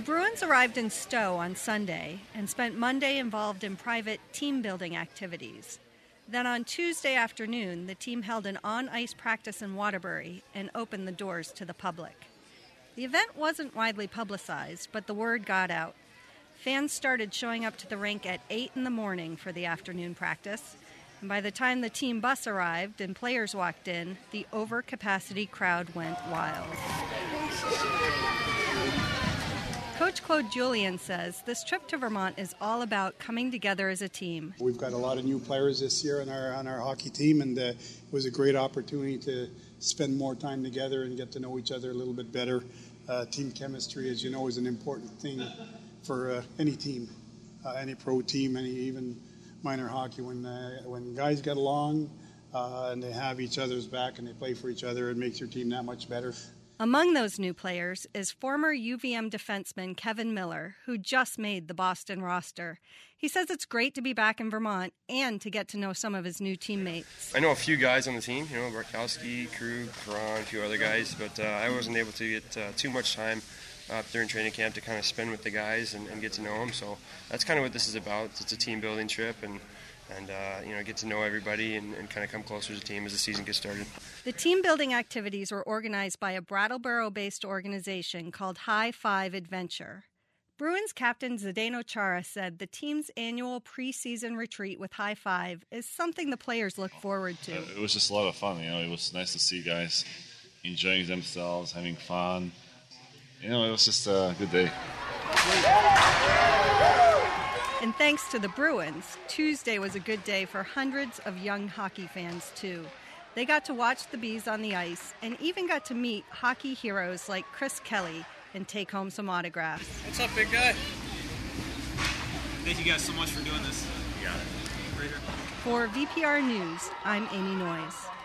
Bruins arrived in Stowe on Sunday and spent Monday involved in private team-building activities. Then on Tuesday afternoon, the team held an on-ice practice in Waterbury and opened the doors to the public. The event wasn't widely publicized, but the word got out. Fans started showing up to the rink at 8 in the morning for the afternoon practice, and by the time the team bus arrived and players walked in, the overcapacity crowd went wild. Coach Claude Julien says this trip to Vermont is all about coming together as a team. We've got a lot of new players this year on our hockey team, and it was a great opportunity to spend more time together and get to know each other a little bit better. Team chemistry, as you know, is an important thing for any team, any pro team, any even minor hockey. When guys get along and they have each other's back and they play for each other, it makes your team that much better. Among those new players is former UVM defenseman Kevin Miller, who just made the Boston roster. He says it's great to be back in Vermont and to get to know some of his new teammates. I know a few guys on the team, Barkowski, Krug, Perron, a few other guys, but I wasn't able to get too much time during training camp to kind of spend with the guys and get to know them. So that's kind of what this is about. It's a team-building trip and get to know everybody and kind of come closer as a team as the season gets started. The team-building activities were organized by a Brattleboro-based organization called High Five Adventure. Bruins captain Zdeno Chara said the team's annual preseason retreat with High Five is something the players look forward to. It was just a lot of fun. It was nice to see guys enjoying themselves, having fun. It was just a good day. And thanks to the Bruins, Tuesday was a good day for hundreds of young hockey fans, too. They got to watch the Bees on the ice and even got to meet hockey heroes like Chris Kelly and take home some autographs. What's up, big guy? Thank you guys so much for doing this. You got it. For VPR News, I'm Amy Noyes.